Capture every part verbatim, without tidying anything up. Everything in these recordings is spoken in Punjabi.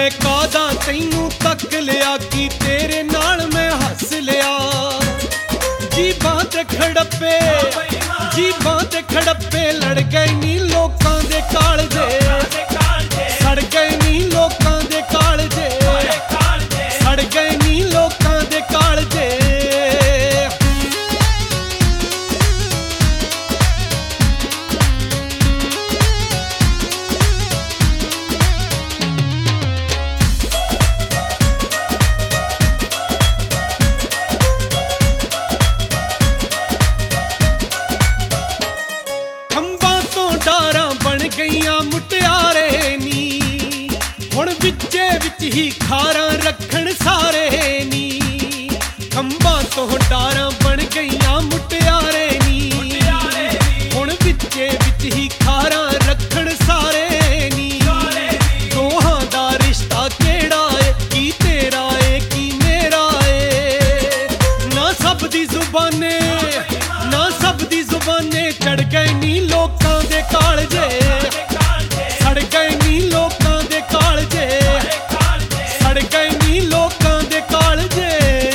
ਮੈਂ ਕਾਦਾ ਤੈਨੂੰ ਤੱਕ ਲਿਆ ਕੀ ਤੇਰੇ ਨਾਲ ਮੈਂ ਹੱਸ ਲਿਆ। ਜੀਬਾਂ ਤੇ ਖੜੱਪੇ ਜੀਬਾਂ ਤੇ ਖੜੱਪੇ ਲੜ ਗਏ ਨੀ ਲੋਕਾਂ ਦੇ ਕਾਲਜੇ, ਸੜ ਗਏ ਨੀ ਲੋਕਾਂ ਦੇ ਕਾਲਜੇ, ਸੜ ਗਏ ਨੀ ਲੋਕਾਂ ਦੇ ਕਾਲਜੇ। ਡਾਰਾਂ ਬਣ ਗਈਆਂ ਮੁਟਿਆਰੇ ਨੀ, ਹੁਣ ਵਿੱਚੇ ਵਿੱਚ ਹੀ ਖਾਰਾਂ ਰੱਖਣ ਸਾਰੇ ਨੀ। ਖੰਭਾਂ ਤੋਂ ਡਾਰਾਂ ਬਣ ਗਈਆਂ ਮੁਟਿਆਰੇ ਨੀ, ਹੁਣ ਵਿੱਚੇ ਵਿੱਚ ਹੀ ਖਾਰਾਂ ਰੱਖਣ ਸਾਰੇ ਨੀ। ਦੋਹਾਂ ਦਾ ਰਿਸ਼ਤਾ ਕਿਹੜਾ ਏ, ਕੀ ਤੇਰਾ ਏ ਕੀ ਮੇਰਾ ਏ। ਨਾ ਸਭ ਦੀ ਜ਼ੁਬਾਨੇ ਨਾ ਸਭ ਦੀ ਜ਼ੁਬਾਨੇ ਚੜ ਗਏ ਨੀ ਲੋਕਾਂ ਦੇ ਕਾਲਜੇ, ਸੜ ਗਏ ਨੀ ਲੋਕਾਂ ਦੇ ਕਾਲਜੇ, ਸੜ ਗਏ ਨੀ ਲੋਕਾਂ ਦੇ ਕਾਲਜੇ।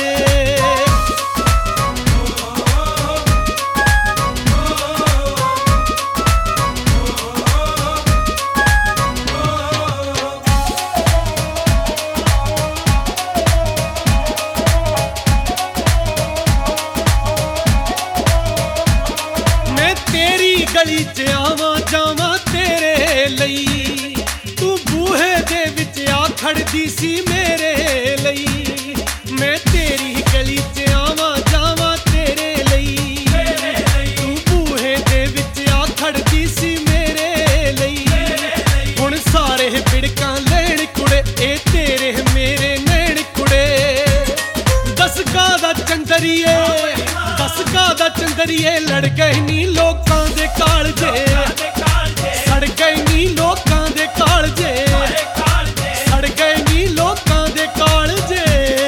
ਮੈਂ ਤੇਰੀ ਗਲੀ ਚ ਆਵਾਂ ਜਾਵਾਂ ਤੇਰੇ ਲਈ, ਤੂੰ ਬੂਹੇ ਦੇ ਵਿੱਚ ਆ ਖੜਦੀ ਸੀ ਮੇਰੇ ਲਈ। ਮੈਂ ਤੇਰੀ ਗਲੀ ਚ ਆਵਾਂ ਜਾਵਾਂ ਤੇਰੇ ਲਈ, ਤੂੰ ਬੂਹੇ ਦੇ ਵਿੱਚ ਆ ਖੜਦੀ ਸੀ ਮੇਰੇ ਲਈ। ਹੁਣ ਸਾਰੇ ਬਿੜਕਾਂ ਲੈਣ ਕੁੜੇ ਇਹ ਤੇਰੇ ਮੇਰੇ ਨੈਣ ਕੁੜੇ। ਦਸ ਕਾਹਦਾ ਚੰਦਰੀਏ ਦਸ ਕਾਹਦਾ ਚੰਦਰੀਏ ਲੜ ਗਏ ਨੀ ਲੋਕਾਂ ਦੇ ਕਾਲਜੇ, ਸੜ ਗਏ ਨੀ ਲੋਕਾਂ ਦੇ ਕਾਲਜੇ, ਸੜ ਗਏ ਨੀ ਲੋਕਾਂ ਦੇ ਕਾਲਜੇ।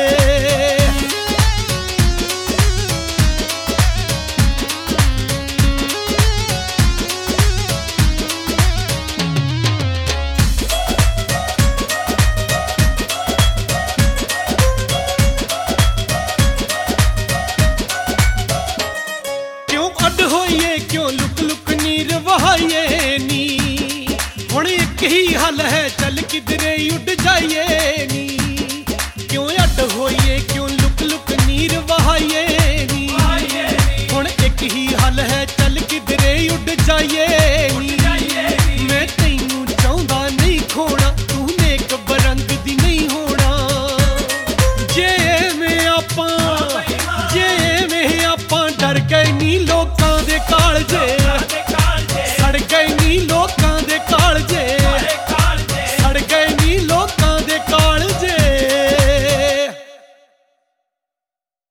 ਕਿਉਂ ਅੱਡ ਹੋਈਏ ਕਿਉਂ ਲੁਕ ਲੁਕ ਨੀਰ ਵਹਾਈਏ ਨੀ, ਹੁਣ ਇੱਕ ਹੀ ਹੱਲ ਹੈ ਚੱਲ ਕਿਧਰੇ ਉੱਡ ਜਾਈਏ ਨੀ। ਕਿਉਂ ਅੱਡ ਹੋਈਏ ਕਿਉਂ ਲੁਕ ਲੁਕ ਨੀਰ ਵਹਾਈਏ ਨੀ, ਹੁਣ ਇੱਕ ਹੀ ਹੱਲ ਹੈ ਚੱਲ